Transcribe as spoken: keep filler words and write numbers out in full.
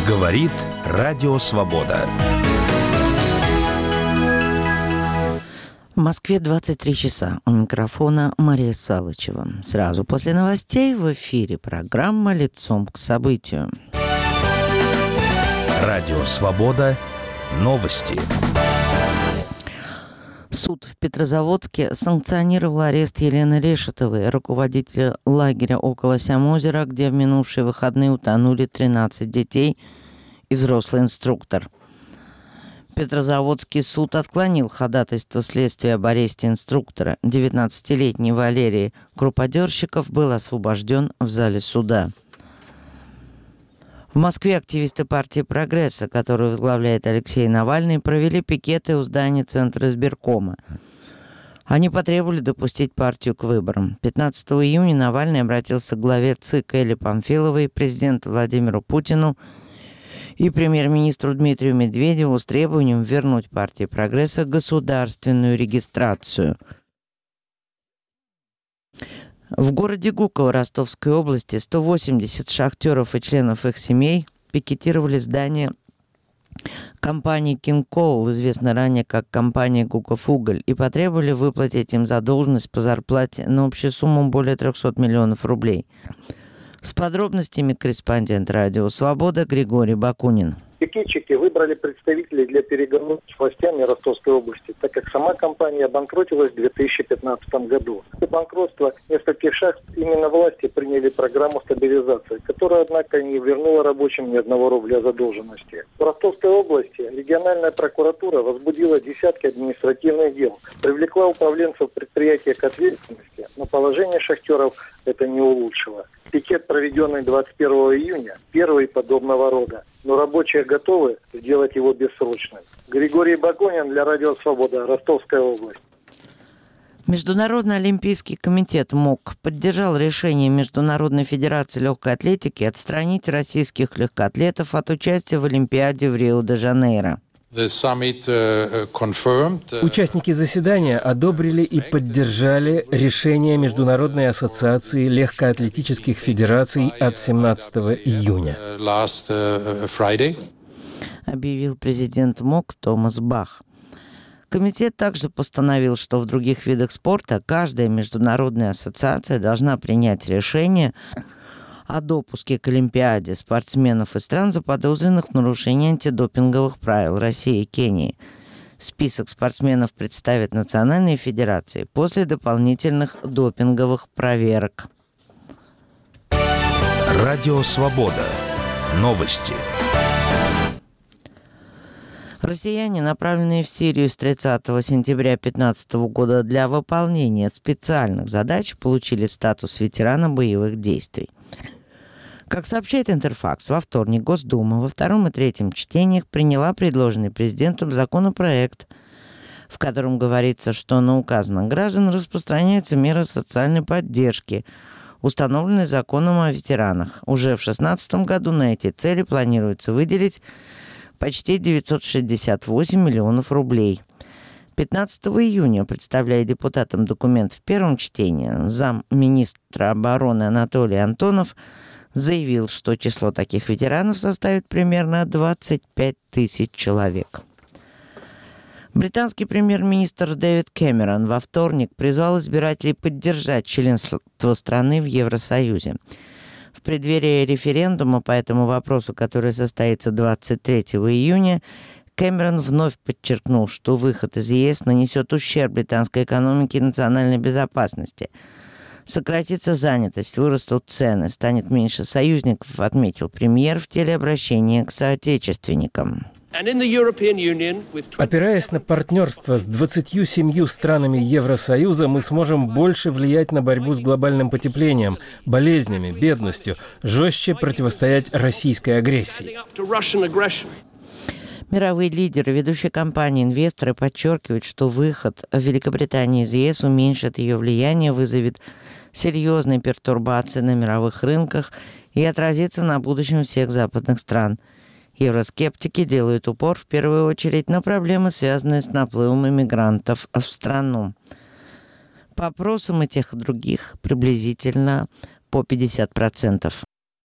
Говорит Радио Свобода. В Москве двадцать три часа. У микрофона Мария Салычева. Сразу после новостей в эфире программа «Лицом к событию». Радио Свобода. Новости. Суд в Петрозаводске санкционировал арест Елены Решетовой, руководителя лагеря около Сямозера, где в минувшие выходные утонули тринадцать детей и взрослый инструктор. Петрозаводский суд отклонил ходатайство следствия об аресте инструктора. девятнадцатилетний Валерий Круподерщиков был освобожден в зале суда. В Москве активисты партии «Прогресса», которую возглавляет Алексей Навальный, провели пикеты у здания Центра избиркома. Они потребовали допустить партию к выборам. пятнадцатого июня Навальный обратился к главе ЦИК Элле Памфиловой, президенту Владимиру Путину и премьер-министру Дмитрию Медведеву с требованием вернуть партии «Прогресса» государственную регистрацию. В городе Гуково Ростовской области сто восемьдесят шахтеров и членов их семей пикетировали здание компании King Coal, известной ранее как компания Гуковуголь, и потребовали выплатить им задолженность по зарплате на общую сумму более трехсот миллионов рублей. С подробностями корреспондент Радио Свобода Григорий Бакунин. Пикетчики выбрали представителей для переговоров с властями Ростовской области, так как сама компания обанкротилась в две тысячи пятнадцатом году. После банкротства нескольких шахт именно власти приняли программу стабилизации, которая, однако, не вернула рабочим ни одного рубля задолженности. В Ростовской области региональная прокуратура возбудила десятки административных дел, привлекла управленцев предприятия к ответственности, но положение шахтеров это не улучшило. Пикет, проведенный двадцать первого июня, первый подобного рода, но рабочие готовы сделать его бессрочным. Григорий Бакунин для Радио Свобода, Ростовская область. Международный олимпийский комитет МОК поддержал решение Международной федерации легкой атлетики отстранить российских легкоатлетов от участия в Олимпиаде в Рио-де-Жанейро. Участники заседания одобрили и поддержали решение Международной ассоциации легкоатлетических федераций от семнадцатого июня. Объявил президент МОК Томас Бах. Комитет также постановил, что в других видах спорта каждая международная ассоциация должна принять решение о допуске к Олимпиаде спортсменов из стран, заподозренных в нарушении антидопинговых правил России и Кении. Список спортсменов представят национальные федерации после дополнительных допинговых проверок. Радио Свобода. Новости. Россияне, направленные в Сирию с тридцатого сентября две тысячи пятнадцатого года для выполнения специальных задач, получили статус ветерана боевых действий. Как сообщает Интерфакс, во вторник Госдума во втором и третьем чтениях приняла предложенный президентом законопроект, в котором говорится, что на указанных граждан распространяются меры социальной поддержки, установленные законом о ветеранах. Уже в две тысячи шестнадцатом году на эти цели планируется выделить почти девятьсот шестьдесят восемь миллионов рублей. пятнадцатого июня, представляя депутатам документ в первом чтении, замминистра обороны Анатолий Антонов заявил, что число таких ветеранов составит примерно двадцать пять тысяч человек. Британский премьер-министр Дэвид Кэмерон во вторник призвал избирателей поддержать членство страны в Евросоюзе. В преддверии референдума по этому вопросу, который состоится двадцать третьего июня, Кэмерон вновь подчеркнул, что выход из ЕС нанесет ущерб британской экономике и национальной безопасности. Сократится занятость, вырастут цены, станет меньше союзников, отметил премьер в телеобращении к соотечественникам. Опираясь на партнерство с двадцатью семью странами Евросоюза, мы сможем больше влиять на борьбу с глобальным потеплением, болезнями, бедностью, жестче противостоять российской агрессии. Мировые лидеры, ведущие компании, инвесторы подчеркивают, что выход Великобритании из ЕС уменьшит ее влияние, вызовет серьезные пертурбации на мировых рынках и отразится на будущем всех западных стран. Евроскептики делают упор в первую очередь на проблемы, связанные с наплывом иммигрантов в страну. По опросам и тех и других приблизительно по пятьдесят процентов.